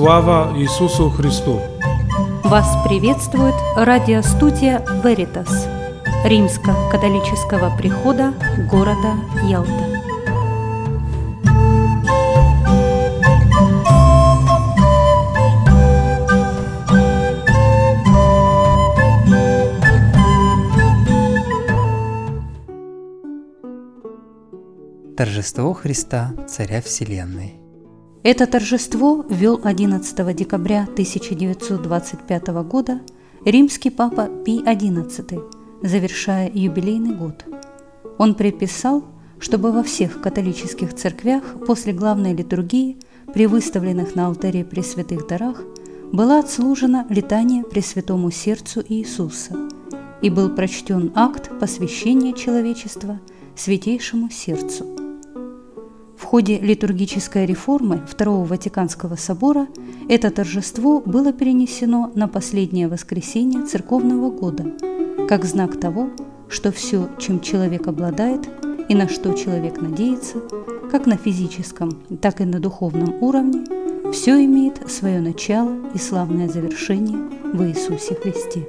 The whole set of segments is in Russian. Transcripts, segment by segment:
Слава Иисусу Христу! Вас приветствует радиостудия Veritas Римско-католического прихода города Ялта. Торжество Христа, Царя Вселенной. Это торжество ввел 11 декабря 1925 года римский папа Пий XI, завершая юбилейный год. Он предписал, чтобы во всех католических церквях после главной литургии при выставленных на алтаре пресвятых дарах была отслужена литания Пресвятому Сердцу Иисуса и был прочтен акт посвящения человечества Святейшему Сердцу. В ходе литургической реформы Второго Ватиканского собора это торжество было перенесено на последнее воскресенье церковного года, как знак того, что все, чем человек обладает и на что человек надеется, как на физическом, так и на духовном уровне, все имеет свое начало и славное завершение в Иисусе Христе.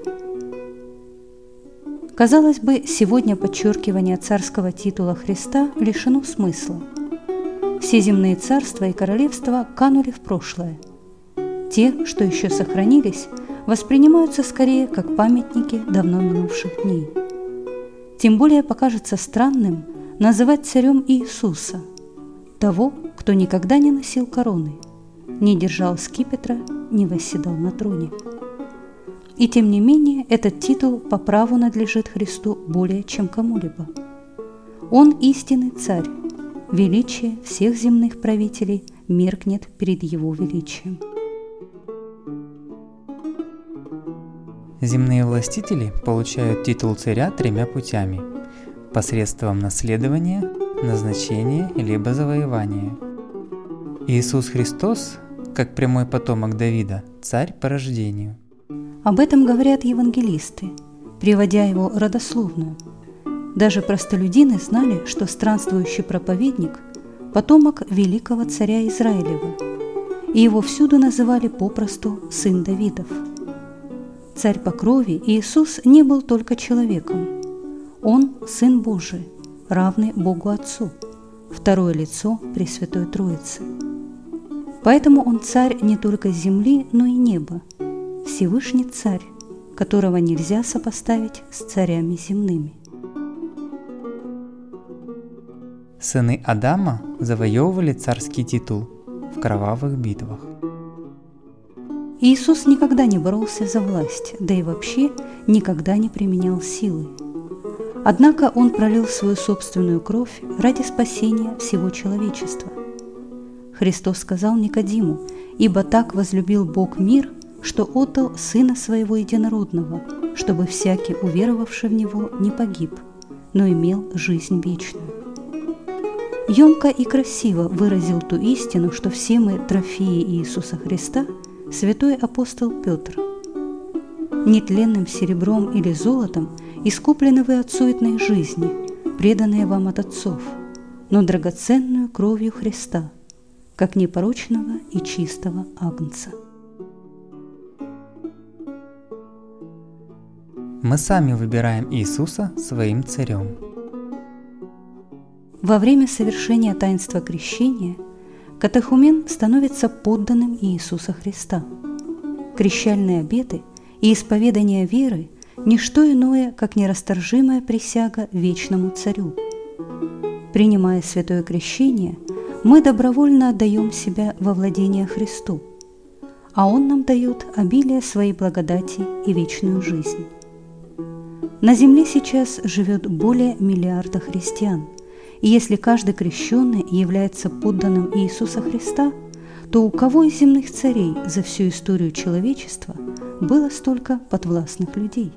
Казалось бы, сегодня подчеркивание царского титула Христа лишено смысла. Все земные царства и королевства канули в прошлое. Те, что еще сохранились, воспринимаются скорее как памятники давно минувших дней. Тем более покажется странным называть царем Иисуса, того, кто никогда не носил короны, не держал скипетра, не восседал на троне. И тем не менее этот титул по праву надлежит Христу более чем кому-либо. Он истинный царь. Величие всех земных правителей меркнет перед его величием. Земные властители получают титул царя тремя путями: посредством наследования, назначения либо завоевания. Иисус Христос, как прямой потомок Давида, царь по рождению. Об этом говорят евангелисты, приводя его родословную. Даже простолюдины знали, что странствующий проповедник – потомок великого царя Израилева, и его всюду называли попросту «сын Давидов». Царь по крови Иисус не был только человеком. Он – Сын Божий, равный Богу Отцу, второе лицо Пресвятой Троицы. Поэтому он царь не только земли, но и неба, Всевышний царь, которого нельзя сопоставить с царями земными. Сыны Адама завоевывали царский титул в кровавых битвах. Иисус никогда не боролся за власть, да и вообще никогда не применял силы. Однако Он пролил свою собственную кровь ради спасения всего человечества. Христос сказал Никодиму: «Ибо так возлюбил Бог мир, что отдал Сына Своего Единородного, чтобы всякий, уверовавший в Него, не погиб, но имел жизнь вечную». Емко и красиво выразил ту истину, что все мы трофеи Иисуса Христа, святой апостол Петр. Нетленным серебром или золотом искуплены вы от суетной жизни, преданные вам от отцов, но драгоценную кровью Христа, как непорочного и чистого агнца. Мы сами выбираем Иисуса своим царем. Во время совершения таинства крещения катехумен становится подданным Иисуса Христа. Крещальные обеты и исповедание веры – не что иное, как нерасторжимая присяга вечному Царю. Принимая святое крещение, мы добровольно отдаем себя во владение Христу, а Он нам дает обилие своей благодати и вечную жизнь. На земле сейчас живет более миллиарда христиан, и если каждый крещенный является подданным Иисуса Христа, то у кого из земных царей за всю историю человечества было столько подвластных людей?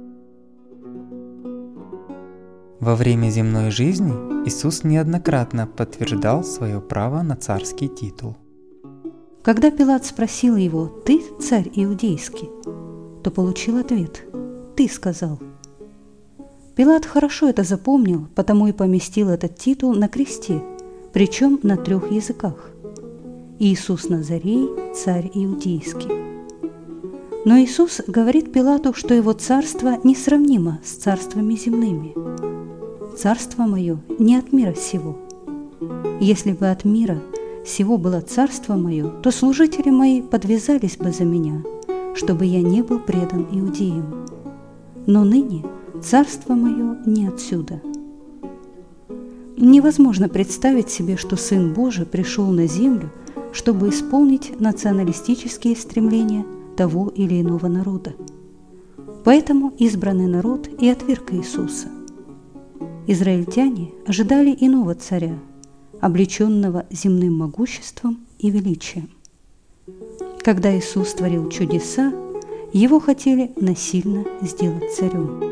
Во время земной жизни Иисус неоднократно подтверждал свое право на царский титул. Когда Пилат спросил его: «Ты царь иудейский?», то получил ответ: «Ты сказал». Пилат хорошо это запомнил, потому и поместил этот титул на кресте, причем на 3 языках. Иисус Назарей, царь иудейский. Но Иисус говорит Пилату, что его царство несравнимо с царствами земными. «Царство мое не от мира сего. Если бы от мира сего было царство мое, то служители мои подвязались бы за меня, чтобы я не был предан иудеям. Но ныне царство мое не отсюда». Невозможно представить себе, что Сын Божий пришел на землю, чтобы исполнить националистические стремления того или иного народа. Поэтому избранный народ и отверг Иисуса. Израильтяне ожидали иного царя, облеченного земным могуществом и величием. Когда Иисус творил чудеса, его хотели насильно сделать царем.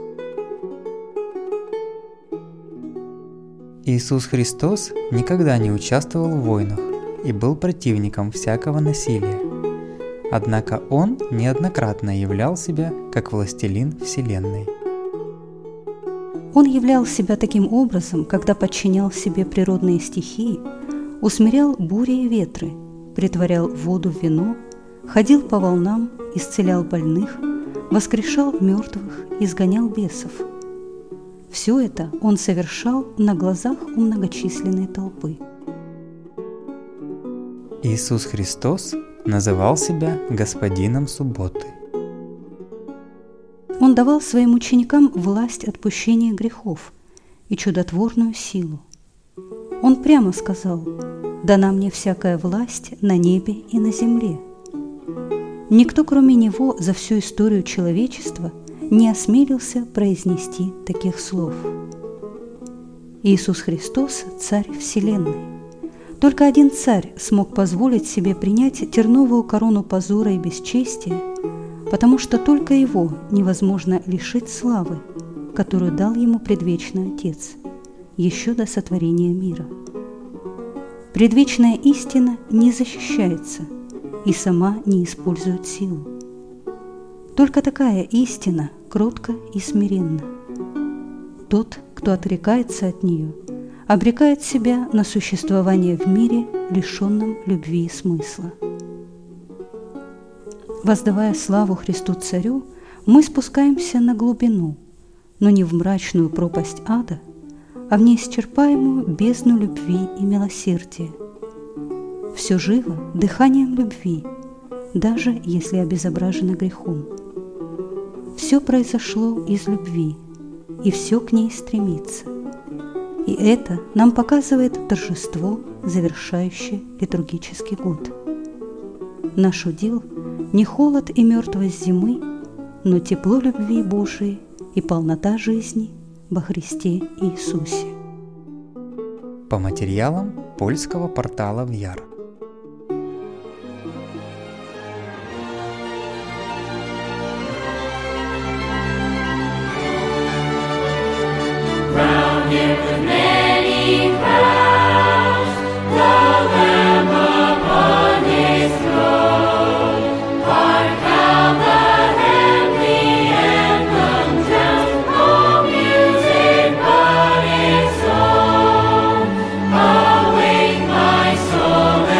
Иисус Христос никогда не участвовал в войнах и был противником всякого насилия. Однако Он неоднократно являл себя как властелин Вселенной. Он являл себя таким образом, когда подчинял себе природные стихии, усмирял бури и ветры, претворял воду в вино, ходил по волнам, исцелял больных, воскрешал мертвых, изгонял бесов. Все это Он совершал на глазах у многочисленной толпы. Иисус Христос называл себя Господином субботы. Он давал своим ученикам власть отпущения грехов и чудотворную силу. Он прямо сказал: «Дана мне всякая власть на небе и на земле». Никто, кроме Него, за всю историю человечества не осмелился произнести таких слов. Иисус Христос – Царь Вселенной. Только один царь смог позволить себе принять терновую корону позора и бесчестия, потому что только его невозможно лишить славы, которую дал ему предвечный Отец, еще до сотворения мира. Предвечная истина не защищается и сама не использует силу. Только такая истина кротка и смиренна. Тот, кто отрекается от нее, обрекает себя на существование в мире, лишенном любви и смысла. Воздавая славу Христу Царю, мы спускаемся на глубину, но не в мрачную пропасть ада, а в неисчерпаемую бездну любви и милосердия. Все живо дыханием любви, даже если обезображено грехом. Все произошло из любви, и все к ней стремится. И это нам показывает торжество, завершающее литургический год. Наш удел не холод и мертвость зимы, но тепло любви Божией и полнота жизни во Христе Иисусе. По материалам польского портала ВЯР. Awake my soul.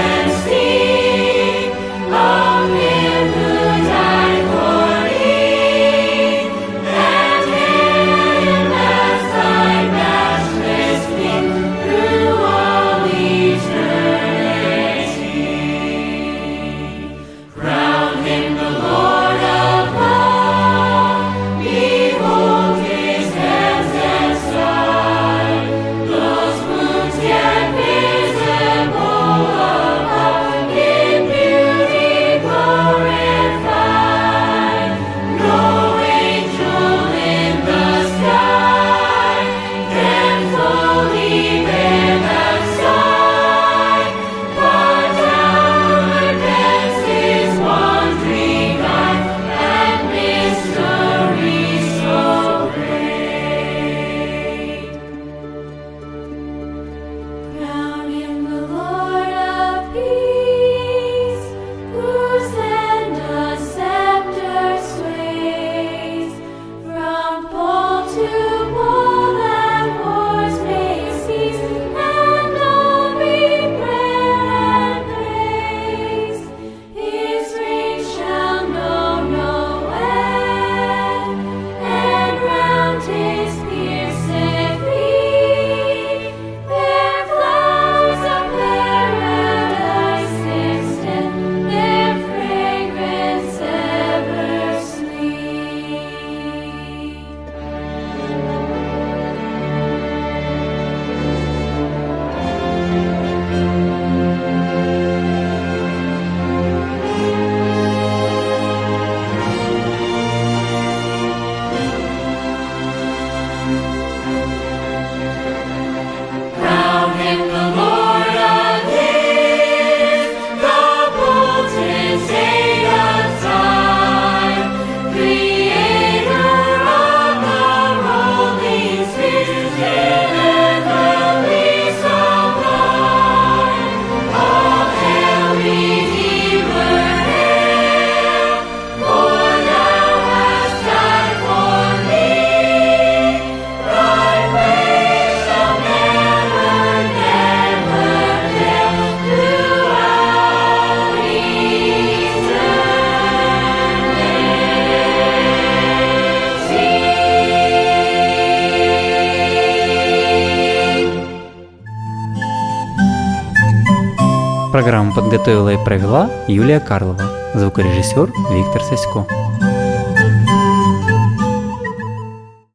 Программу подготовила и провела Юлия Карлова, звукорежиссер Виктор Сасько.